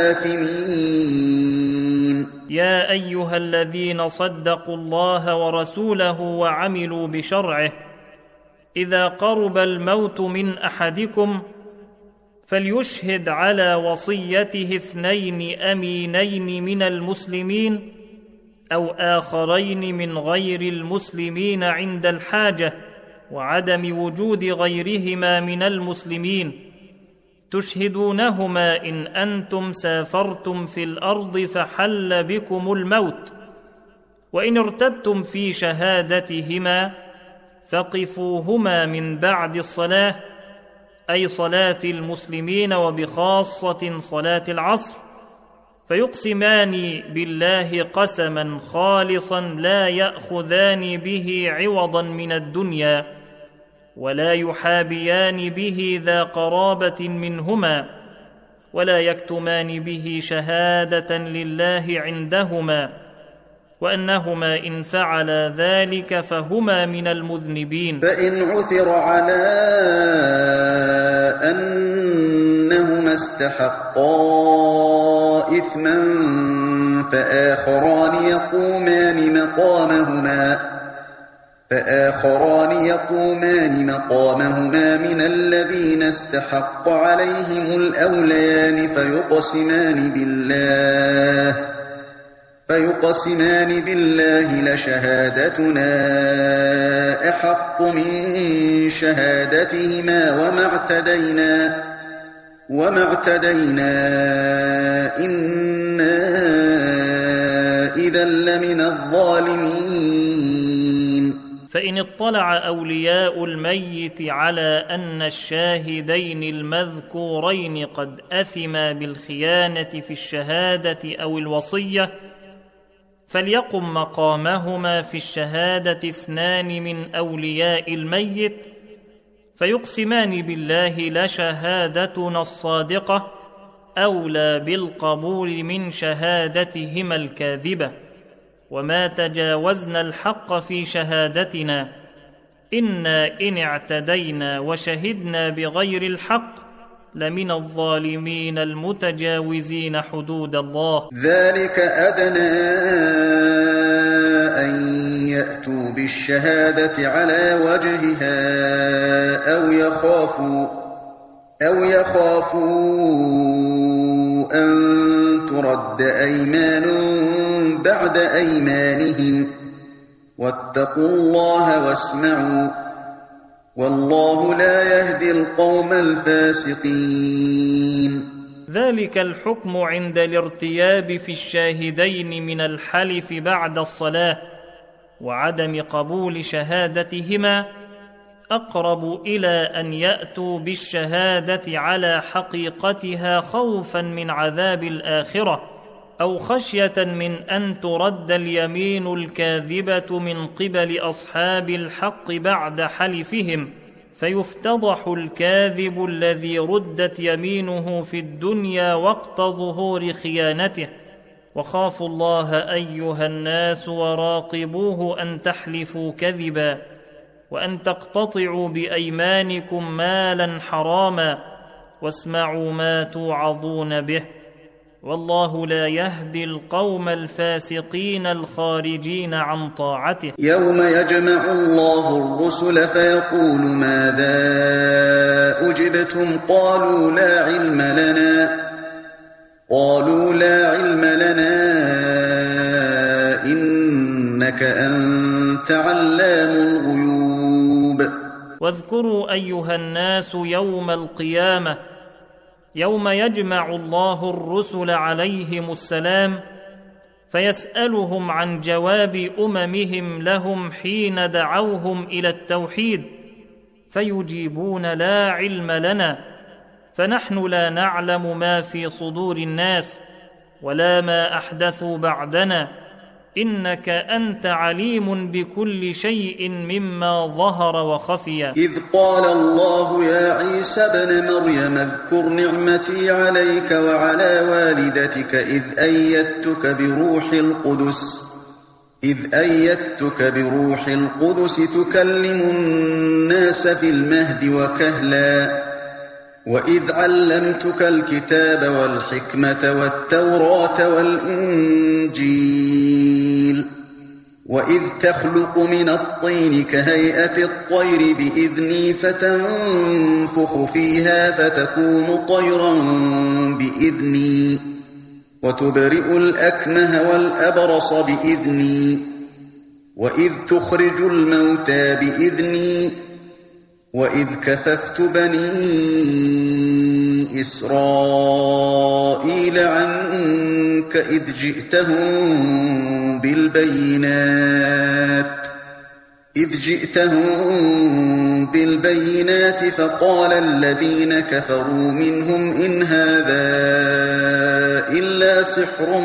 الآثمين. يا أيها الذين صدقوا الله ورسوله وعملوا بشرعه، إذا قرب الموت من أحدكم فليشهد على وصيته اثنين أمينين من المسلمين أو آخرين من غير المسلمين عند الحاجة وعدم وجود غيرهما من المسلمين، تشهدونهما إن أنتم سافرتم في الأرض فحل بكم الموت، وإن ارتبتم في شهادتهما فقفوهما من بعد الصلاة، أي صلاة المسلمين وبخاصة صلاة العصر، فيقسمان بالله قسما خالصا لا يأخذان به عوضا من الدنيا ولا يحابيان به ذا قرابة منهما ولا يكتمان به شهادة لله عندهما، وأنهما إن فعلا ذلك فهما من المذنبين. فإن عثر على أنهما استحقا إثما فآخران يقومان مقامهما من الذين استحق فيقسمان بالله لشهادتنا أحق من شهادتهما وما اعتدينا إنا إذا لمن الظالمين. فإن اطلع أولياء الميت على أن الشاهدين المذكورين قد أثما بالخيانة في الشهادة أو الوصية، فليقم مقامهما في الشهادة 2 من أولياء الميت فيقسمان بالله لشهادتنا الصادقة أولى بالقبول من شهادتهما الكاذبة، وما تجاوزنا الحق في شهادتنا، إنا إن اعتدينا وشهدنا بغير الحق لمن الظالمين المتجاوزين حدود الله. ذلك أدنى أن يأتوا بالشهادة على وجهها أو يخافوا أن ترد أيمان بعد أيمانهم، واتقوا الله واسمعوا، والله لا يهدي القوم الفاسقين. ذلك الحكم عند الارتياب في الشاهدين من الحلف بعد الصلاة وعدم قبول شهادتهما أقرب إلى أن يأتوا بالشهادة على حقيقتها خوفا من عذاب الآخرة، أو خشية من أن ترد اليمين الكاذبة من قبل أصحاب الحق بعد حلفهم، فيفتضح الكاذب الذي ردت يمينه في الدنيا وقت ظهور خيانته. وخافوا الله أيها الناس وراقبوه أن تحلفوا كذبا وأن تقتطعوا بأيمانكم مالا حراما، واسمعوا ما توعظون به، والله لا يهدي القوم الفاسقين الخارجين عن طاعته. يوم يجمع الله الرسل فيقول ماذا أجبتم؟ قالوا لا علم لنا إنك أنت علام الغيوب. واذكروا أيها الناس يوم القيامة يوم يجمع الله الرسل عليهم السلام فيسألهم عن جواب أممهم لهم حين دعوهم إلى التوحيد، فيجيبون لا علم لنا، فنحن لا نعلم ما في صدور الناس ولا ما أحدثوا بعدنا، إنك أنت عليم بكل شيء مما ظهر وخفي. إذ قال الله يا عيسى ابن مريم اذكر نعمتي عليك وعلى والدتك إذ أيدتك بروح القدس تكلم الناس في المهد وكهلا، وإذ علمتك الكتاب والحكمة والتوراة والإنجيل، وإذ تخلق من الطين كهيئة الطير بإذني فتنفخ فيها فتكون طيرا بإذني، وتبرئ الأكمه والأبرص بإذني، وإذ تخرج الموتى بإذني، وإذ كففت بني إسرائيل عنك إذ جئتهم بالبينات فقال الذين كفروا منهم إن هذا إلا سحر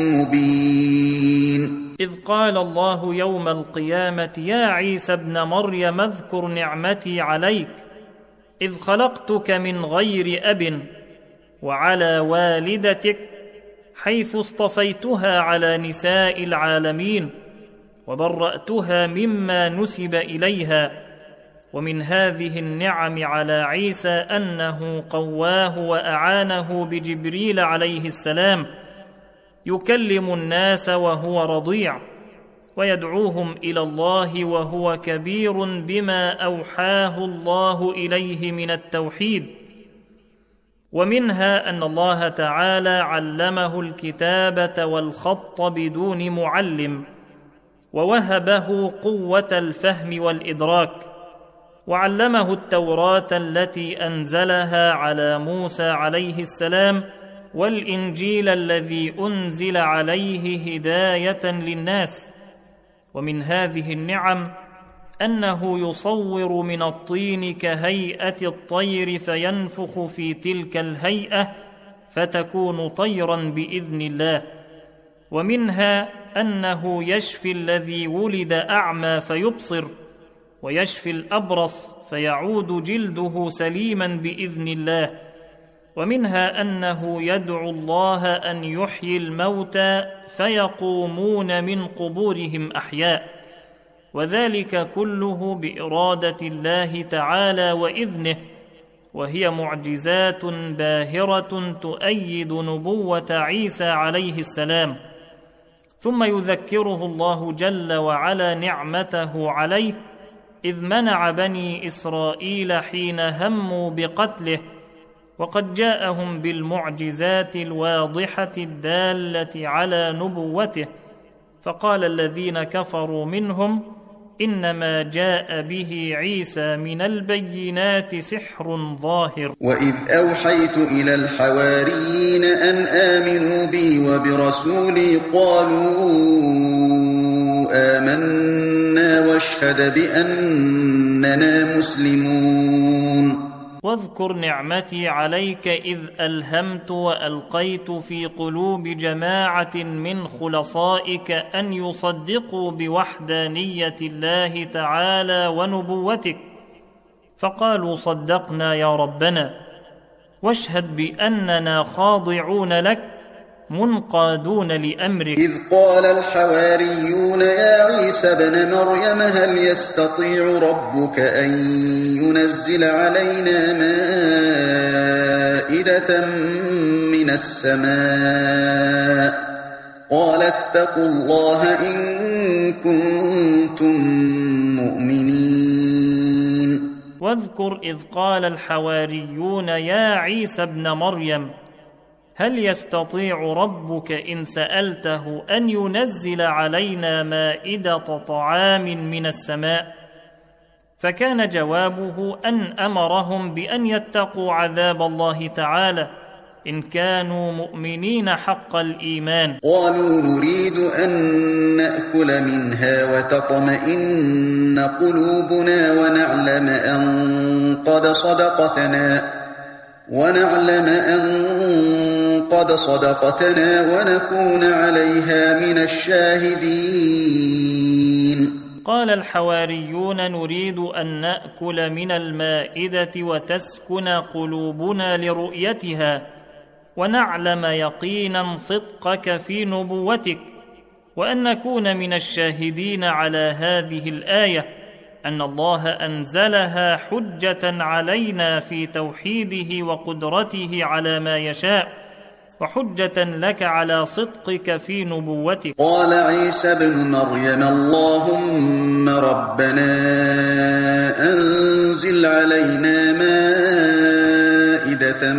مبين. إذ قال الله يوم القيامة يا عيسى ابن مريم اذكر نعمتي عليك إذ خلقتك من غير أب وعلى والدتك حيث اصطفيتها على نساء العالمين وبرأتها مما نسب إليها. ومن هذه النعم على عيسى أنه قواه وأعانه بجبريل عليه السلام يكلم الناس وهو رضيع ويدعوهم إلى الله وهو كبير بما أوحاه الله إليه من التوحيد، ومنها أن الله تعالى علمه الكتابة والخط بدون معلم، ووهبه قوة الفهم والإدراك، وعلمه التوراة التي أنزلها على موسى عليه السلام، والإنجيل الذي أنزل عليه هداية للناس. ومن هذه النعم أنه يصور من الطين كهيئة الطير فينفخ في تلك الهيئة فتكون طيرا بإذن الله. ومنها أنه يشفي الذي ولد أعمى فيبصر، ويشفي الأبرص فيعود جلده سليما بإذن الله. ومنها أنه يدعو الله أن يحيي الموتى فيقومون من قبورهم أحياء، وذلك كله بإرادة الله تعالى وإذنه، وهي معجزات باهرة تؤيد نبوة عيسى عليه السلام. ثم يذكره الله جل وعلا نعمته عليه إذ منع بني إسرائيل حين هموا بقتله، وقد جاءهم بالمعجزات الواضحة الدالة على نبوته، فقال الذين كفروا منهم إنما جاء به عيسى من البينات سحر ظاهر. وإذ أوحيت إلى الحواريين أن آمنوا بي وبرسولي قالوا آمنا واشهد بأننا مسلمون. واذكر نعمتي عليك إذ ألهمت وألقيت في قلوب جماعة من خلصائك أن يصدقوا بوحدانية الله تعالى ونبوتك، فقالوا صدقنا يا ربنا، واشهد بأننا خاضعون لك منقادون لأمرك. إذ قال الحواريون يا عيسى ابن مريم هل يستطيع ربك أن ينزل علينا مائدة من السماء؟ قال اتقوا الله إن كنتم مؤمنين. واذكر إذ قال الحواريون يا عيسى ابن مريم هل يستطيع ربك إن سألته أن ينزل علينا مائدة طعام من السماء؟ فكان جوابه أن أمرهم بأن يتقوا عذاب الله تعالى إن كانوا مؤمنين حق الإيمان. قالوا نريد أن نأكل منها وتطمئن قلوبنا ونعلم أن قد صدقتنا ونكون عليها من الشاهدين. قال الحواريون نريد أن نأكل من المائدة وتسكن قلوبنا لرؤيتها ونعلم يقينا صدقك في نبوتك، وأن نكون من الشاهدين على هذه الآية أن الله أنزلها حجة علينا في توحيده وقدرته على ما يشاء، وحجة لك على صدقك في نبوتك. قال عيسى ابن مريم اللهم ربنا أنزل علينا مائدة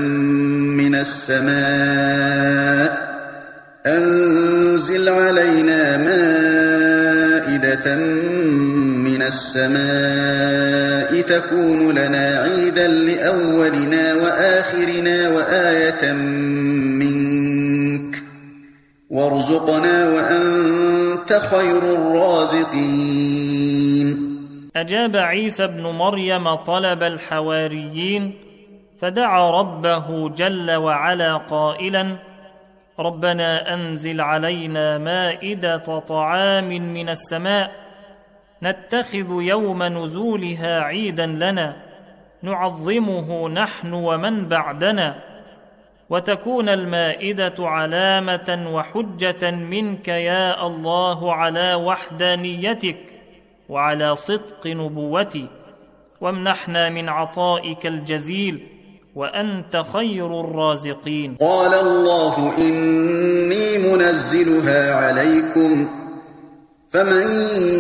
من السماء تكون لنا عيدا لأولنا وآخرنا وآية منك وارزقنا وأنت خير الرازقين. أجاب عيسى ابن مريم طلب الحواريين فدعا ربه جل وعلا قائلا ربنا أنزل علينا مائدة طعام من السماء نتخذ يوم نزولها عيدا لنا نعظمه نحن ومن بعدنا، وتكون المائدة علامة وحجة منك يا الله على وحدانيتك وعلى صدق نبوتي، وامنحنا من عطائك الجزيل وأنت خير الرازقين. قال الله إني منزلها عليكم فمن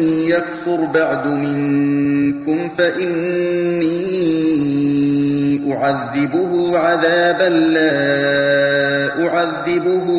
يكفر بعد منكم فإني أعذبه عذابا لا أعذبه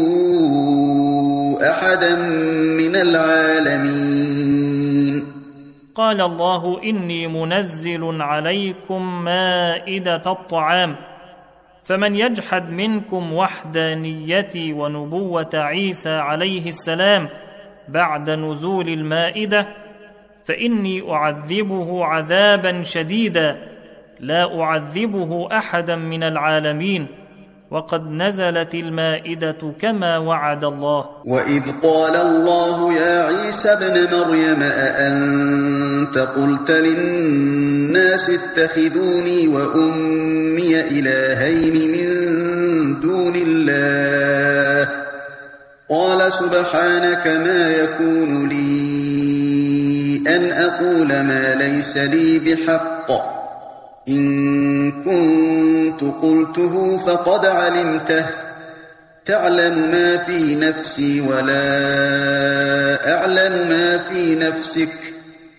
أحدا من العالمين. قال الله: إني منزل عليكم مائدة الطعام، فمن يجحد منكم وحدانيتي ونبوة عيسى عليه السلام بعد نزول المائدة فإني أعذبه عذابا شديدا لا أعذبه أحدا من العالمين، وقد نزلت المائدة كما وعد الله. وإذ قال الله يا عيسى ابن مريم أأنت قلت للناس اتخذوني وأمي إلهين من دون الله قال سبحانك ما يكون لي أن أقول ما ليس لي بحق إن كنت قلته فقد علمته تعلم ما في نفسي ولا أعلم ما في نفسك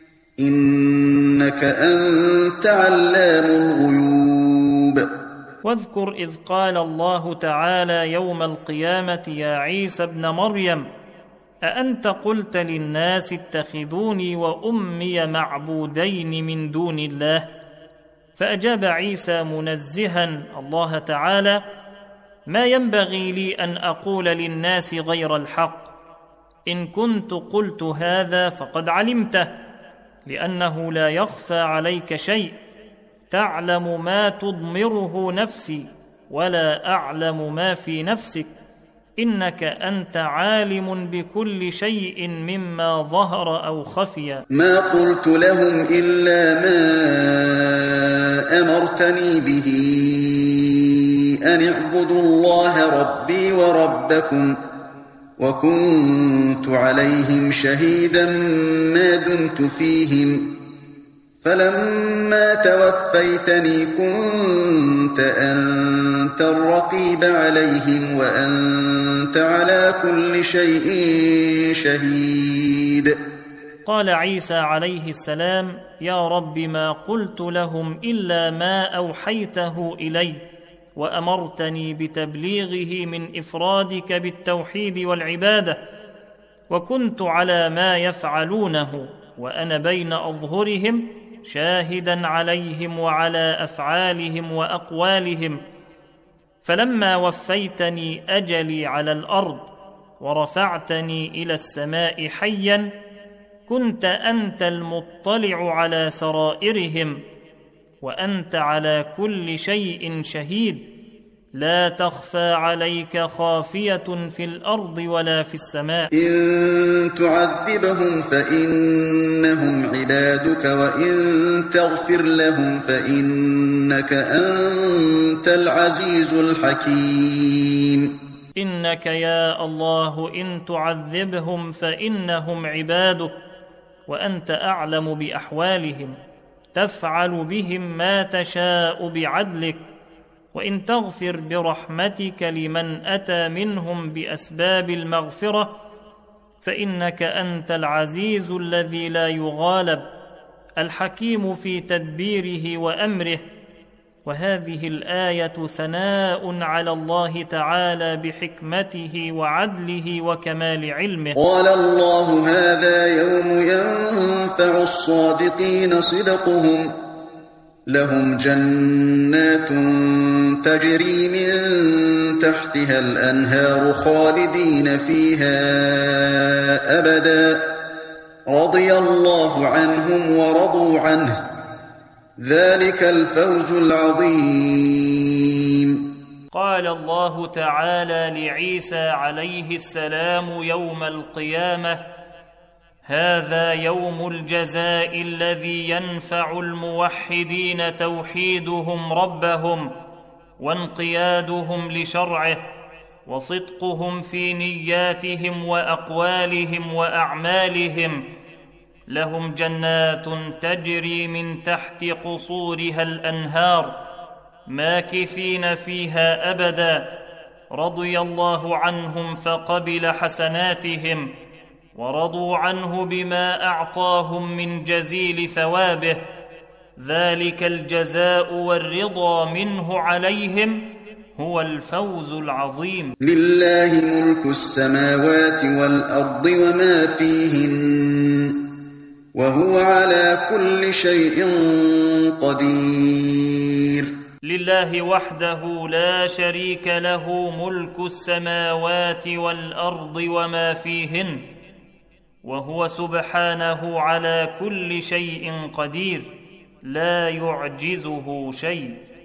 إنك أنت علام الغيوب. واذكر إذ قال الله تعالى يوم القيامة يا عيسى ابن مريم أأنت قلت للناس اتخذوني وأمي معبودين من دون الله؟ فأجاب عيسى منزها الله تعالى: ما ينبغي لي أن أقول للناس غير الحق، إن كنت قلت هذا فقد علمته، لأنه لا يخفى عليك شيء، تعلم ما تضمره نفسي ولا أعلم ما في نفسك، إنك أنت عالم بكل شيء مما ظهر أو خفي. ما قلت لهم إلا ما أمرتني به أن اعبدوا الله ربي وربكم وكنت عليهم شهيدا ما دمت فيهم فلما توفيتني كنت أنت الرقيب عليهم وأنت على كل شيء شهيد. قال عيسى عليه السلام: يا رب ما قلت لهم إلا ما أوحيته إلي وأمرتني بتبليغه من إفرادك بالتوحيد والعبادة، وكنت على ما يفعلونه وأنا بين أظهرهم شاهدا عليهم وعلى أفعالهم وأقوالهم، فلما وفيتني أجلي على الأرض ورفعتني إلى السماء حيا كنت أنت المطلع على سرائرهم وأنت على كل شيء شهيد، لا تخفى عليك خافية في الأرض ولا في السماء. إن تعذبهم فإنهم عبادك وإن تغفر لهم فإنك أنت العزيز الحكيم. إنك يا الله إن تعذبهم فإنهم عبادك وأنت أعلم بأحوالهم، تفعل بهم ما تشاء بعدلك، وإن تغفر برحمتك لمن أتى منهم بأسباب المغفرة فإنك أنت العزيز الذي لا يغالب، الحكيم في تدبيره وأمره. وهذه الآية ثناء على الله تعالى بحكمته وعدله وكمال علمه. قال الله هذا يوم ينفع الصادقين صدقهم، لهم جنات تجري من تحتها الأنهار خالدين فيها أبدا، رضي الله عنهم ورضوا عنه، ذلك الفوز العظيم. قال الله تعالى لعيسى عليه السلام يوم القيامة: هذا يوم الجزاء الذي ينفع الموحدين توحيدهم ربهم وانقيادهم لشرعه وصدقهم في نياتهم وأقوالهم وأعمالهم، لهم جنات تجري من تحت قصورها الأنهار ماكثين فيها أبدا، رضي الله عنهم فقبل حسناتهم ورضوا عنه بما أعطاهم من جزيل ثوابه، ذلك الجزاء والرضا منه عليهم هو الفوز العظيم. لله ملك السماوات والأرض وما فيهن وهو على كل شيء قدير. لله وحده لا شريك له ملك السماوات والأرض وما فيهن، وهو سبحانه على كل شيء قدير لا يعجزه شيء.